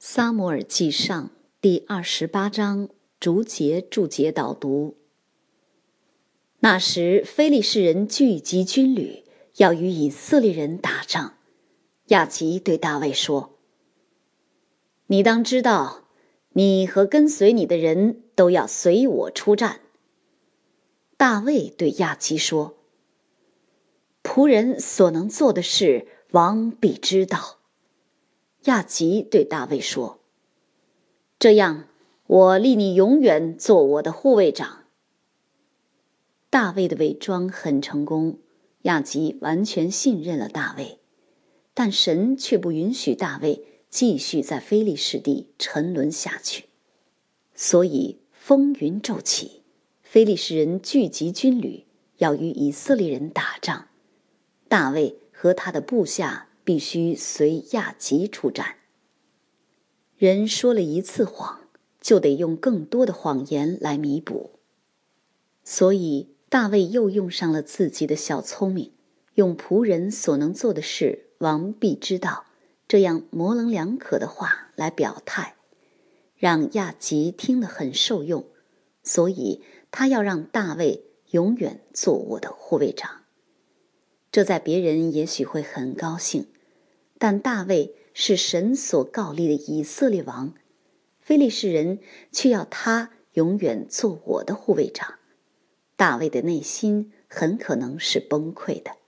撒母耳记上第28章逐节注解导读。那时非利士人聚集军旅，要与以色列人打仗。亚吉对大卫说：你当知道，你和跟随你的人都要随我出战。大卫对亚吉说：仆人所能做的事，王必知道。亚吉对大卫说：这样，我立你永远做我的护卫长。大卫的伪装很成功，亚吉完全信任了大卫，但神却不允许大卫继续在非利士地沉沦下去。所以风云骤起，非利士人聚集军旅，要与以色列人打仗。大卫和他的部下必须随亚吉出战。人说了一次谎，就得用更多的谎言来弥补。所以大卫又用上了自己的小聪明，用仆人所能做的事，王必知道，这样模棱两可的话来表态，让亚吉听得很受用。所以他要让大卫永远做我的护卫长。这在别人也许会很高兴，但大卫是神所膏立的以色列王，非利士人却要他永远做我的护卫长。大卫的内心很可能是崩溃的。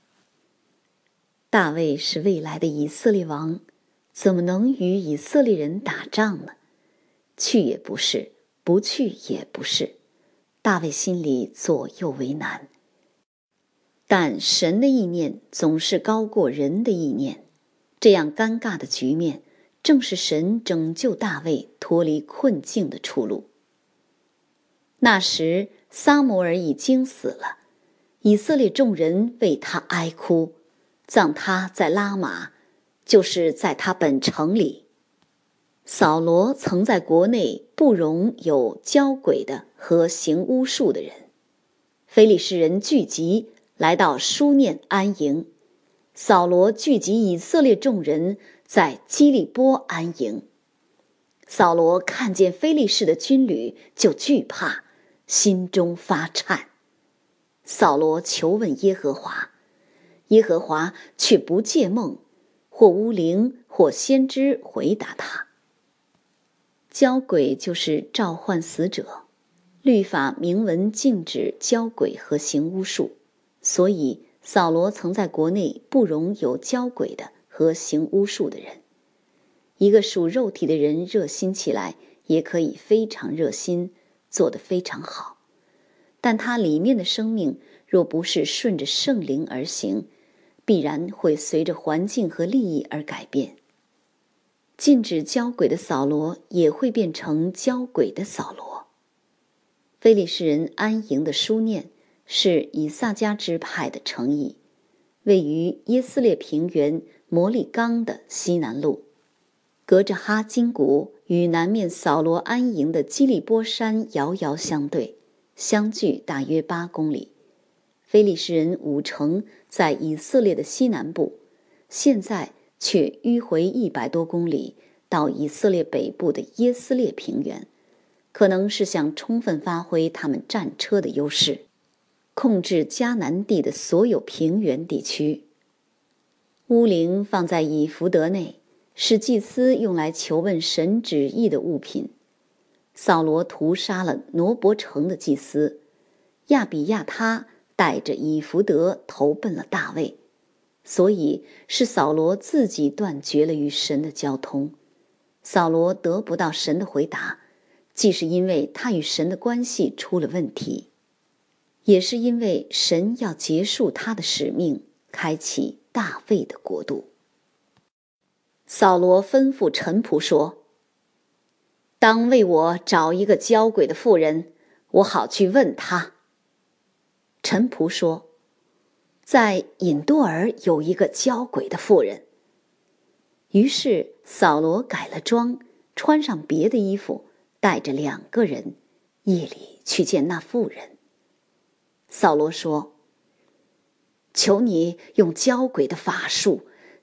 大卫是未来的以色列王，怎么能与以色列人打仗呢？去也不是，不去也不是，大卫心里左右为难。但神的意念总是高过人的意念，这样尴尬的局面，正是神拯救大卫脱离困境的出路。那时撒母耳已经死了，以色列众人为他哀哭，葬他在拉玛，就是在他本城里。扫罗曾在国内不容有交鬼的和行巫术的人。非利士人聚集来到书念安营，扫罗聚集以色列众人在基利波安营。扫罗看见非利士的军旅，就惧怕，心中发颤。扫罗求问耶和华，耶和华却不借梦，或巫灵，或先知回答他。交鬼就是召唤死者，律法明文禁止交鬼和行巫术，所以扫罗曾在国内不容有交鬼的和行巫术的人。一个属肉体的人热心起来，也可以非常热心，做得非常好，但他里面的生命若不是顺着圣灵而行，必然会随着环境和利益而改变。禁止交鬼的扫罗也会变成交鬼的扫罗。非利士人安营的书念是以撒迦支派的城邑，位于耶斯列平原摩利冈的西南路，隔着哈金谷与南面扫罗安营的基利波山遥遥相对，相距大约8公里。非利士人5城在以色列的西南部，现在却迂回100多公里到以色列北部的耶斯列平原，可能是想充分发挥他们战车的优势，控制迦南地的所有平原地区。巫灵放在以弗得内，是祭司用来求问神旨意的物品。扫罗屠杀了挪伯城的祭司，亚比亚他带着以弗得投奔了大卫，所以是扫罗自己断绝了与神的交通。扫罗得不到神的回答，既是因为他与神的关系出了问题，也是因为神要结束他的使命，开启大卫的国度。扫罗吩咐臣仆说：当为我找一个交鬼的妇人，我好去问他。臣仆说：在隐多尔有一个交鬼的妇人。于是扫罗改了装，穿上别的衣服，带着2个人，夜里去见那妇人。扫罗说：求你用交鬼的法术，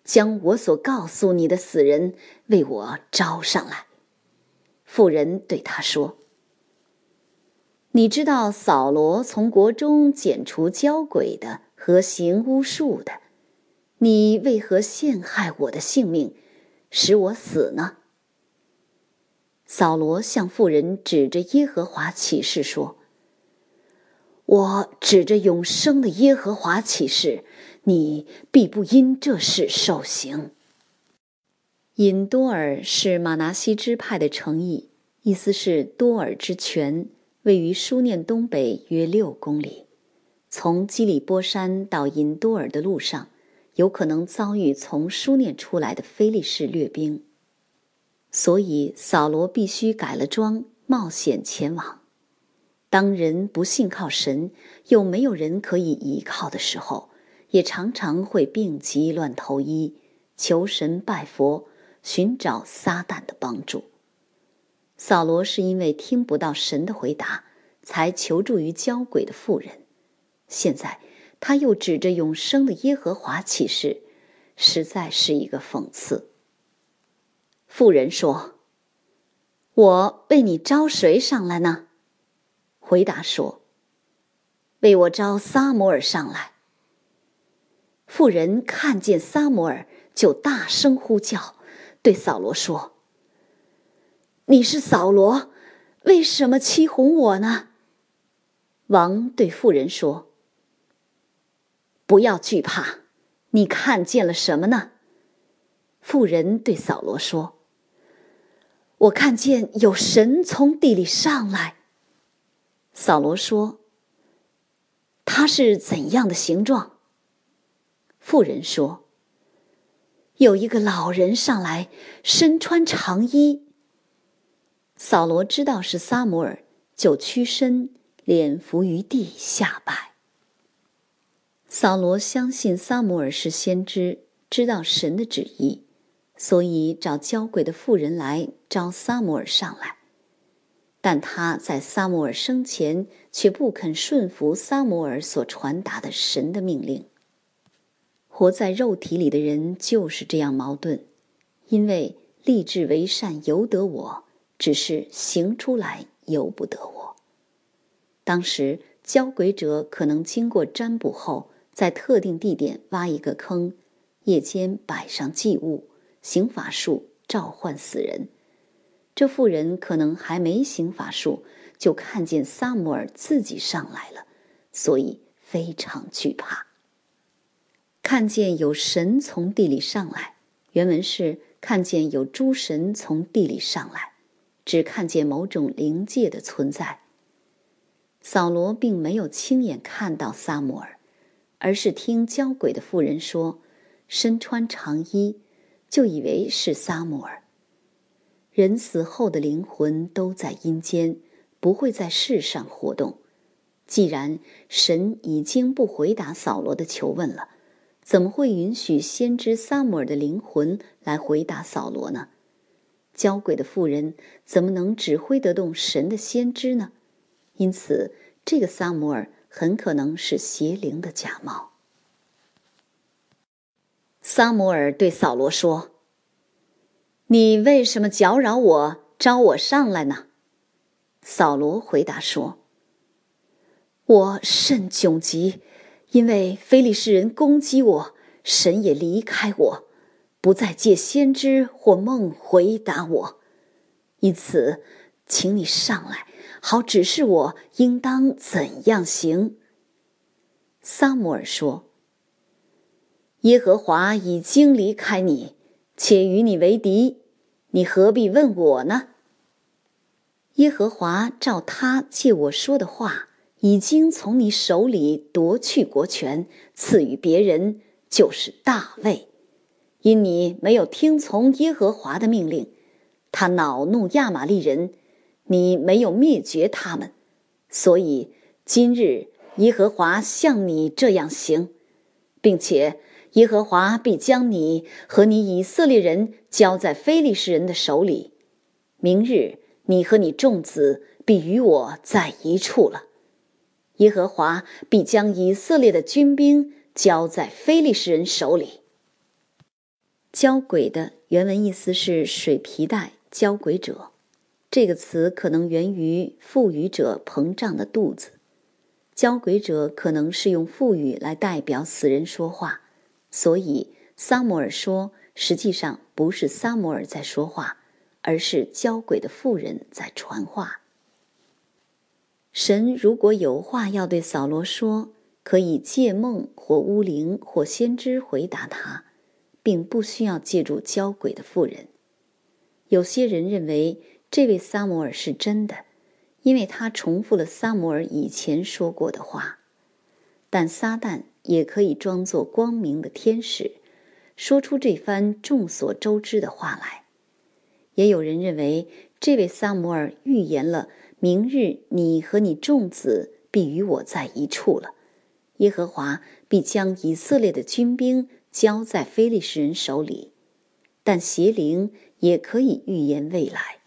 将我所告诉你的死人为我招上来。”妇人对他说：“你知道扫罗从国中剪除交鬼的和行巫术的，你为何陷害我的性命，使我死呢？”扫罗向妇人指着耶和华起誓说：“我指着永生的耶和华起誓，你必不因这事受刑。”隐多尔是玛拿西支派的城邑，意思是多尔之泉，位于书念东北约6公里。从基里波山到隐多尔的路上，有可能遭遇从书念出来的非利士掠兵，所以扫罗必须改了装，冒险前往。当人不信靠神，又没有人可以依靠的时候，也常常会病急乱投医，求神拜佛，寻找撒旦的帮助。扫罗是因为听不到神的回答，才求助于交鬼的妇人。现在他又指着永生的耶和华起誓，实在是一个讽刺。妇人说：“我为你招谁上来呢？”回答说：“为我招撒母耳上来。”妇人看见撒母耳，就大声呼叫，对扫罗说：“你是扫罗，为什么欺哄我呢？”王对妇人说：“不要惧怕，你看见了什么呢？”妇人对扫罗说：“我看见有神从地里上来。”扫罗说：“他是怎样的形状？”妇人说：“有一个老人上来，身穿长衣。”扫罗知道是撒母耳，就屈身，脸伏于地下拜。扫罗相信撒母耳是先知，知道神的旨意，所以找交鬼的妇人来招撒母耳上来。但他在撒母耳生前却不肯顺服撒母耳所传达的神的命令。活在肉体里的人就是这样矛盾，因为立志为善由得我，只是行出来由不得我。当时交鬼者可能经过占卜后，在特定地点挖一个坑，夜间摆上祭物，行法术召唤死人。这妇人可能还没行法术，就看见撒母耳自己上来了，所以非常惧怕。看见有神从地里上来，原文是看见有诸神从地里上来，只看见某种灵界的存在。扫罗并没有亲眼看到撒母耳，而是听交鬼的妇人说身穿长衣，就以为是撒母耳。人死后的灵魂都在阴间，不会在世上活动。既然神已经不回答扫罗的求问了，怎么会允许先知撒母耳的灵魂来回答扫罗呢？交鬼的妇人怎么能指挥得动神的先知呢？因此，这个撒母耳很可能是邪灵的假冒。撒母耳对扫罗说：“你为什么搅扰我，招我上来呢？”扫罗回答说：“我甚窘急，因为非利士人攻击我，神也离开我，不再借先知或梦回答我。因此，请你上来，好指示我应当怎样行。”撒母耳说：“耶和华已经离开你，且与你为敌，你何必问我呢？耶和华照他借我说的话，已经从你手里夺去国权，赐予别人，就是大卫。因你没有听从耶和华的命令，他恼怒亚玛力人，你没有灭绝他们，所以今日耶和华向你这样行，并且耶和华必将你和你以色列人交在非利士人的手里。明日你和你众子必与我在一处了。耶和华必将以色列的军兵交在非利士人手里。” 交鬼的原文意思是水皮带交鬼者，这个词可能源于腹语者膨胀的肚子。交鬼者可能是用腹语来代表死人说话，所以撒母耳说，实际上不是撒母耳在说话，而是交鬼的妇人在传话。神如果有话要对扫罗说，可以借梦或巫灵或先知回答他，并不需要借助交鬼的妇人。有些人认为这位撒母耳是真的，因为他重复了撒母耳以前说过的话。但撒旦也可以装作光明的天使，说出这番众所周知的话来。也有人认为这位撒母耳预言了明日你和你众子必与我在一处了，耶和华必将以色列的军兵交在非利士人手里。但邪灵也可以预言未来。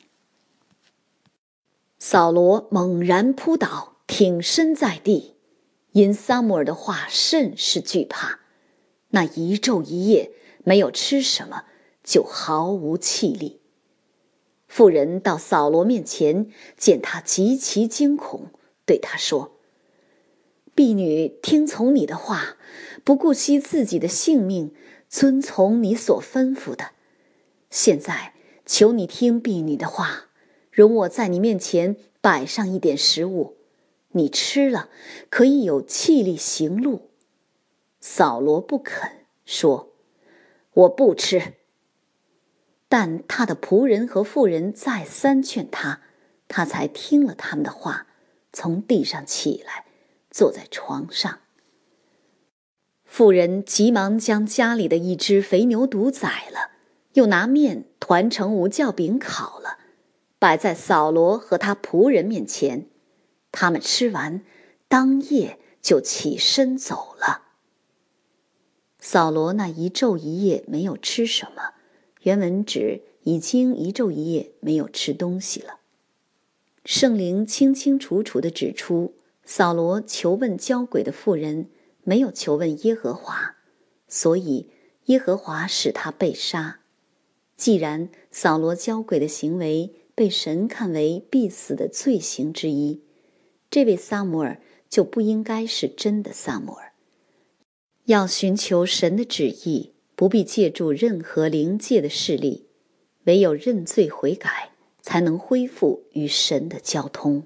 扫罗猛然扑倒，挺身在地，因撒母耳的话甚是惧怕，那一昼一夜没有吃什么，就毫无气力。妇人到扫罗面前，见他极其惊恐，对他说：婢女听从你的话，不顾惜自己的性命，遵从你所吩咐的。现在求你听婢女的话，容我在你面前摆上一点食物，你吃了可以有气力行路。扫罗不肯，说：我不吃。但他的仆人和妇人再三劝他，他才听了他们的话，从地上起来，坐在床上。妇人急忙将家里的一只肥牛犊宰了，又拿面团成无酵饼烤了，摆在扫罗和他仆人面前。他们吃完，当夜就起身走了。扫罗那一昼一夜没有吃什么，原文指已经一昼一夜没有吃东西了。圣灵清清楚楚地指出，扫罗求问交鬼的妇人，没有求问耶和华，所以耶和华使他被杀。既然扫罗交鬼的行为被神看为必死的罪行之一，这位撒母耳就不应该是真的撒母耳。要寻求神的旨意，不必借助任何灵界的势力，唯有认罪悔改，才能恢复与神的交通。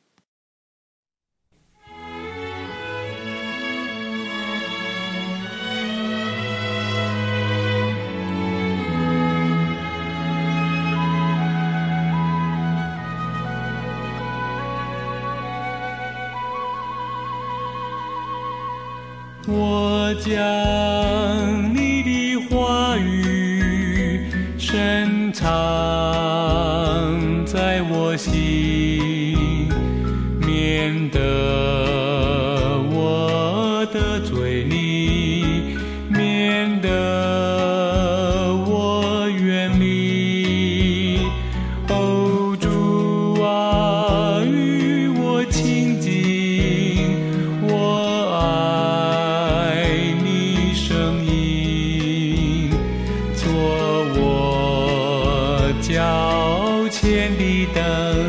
我将你的话语深藏在我心，免得我得罪你，免得我远离。哦，主啊，与我亲近，我爱你声音，做我脚前的灯。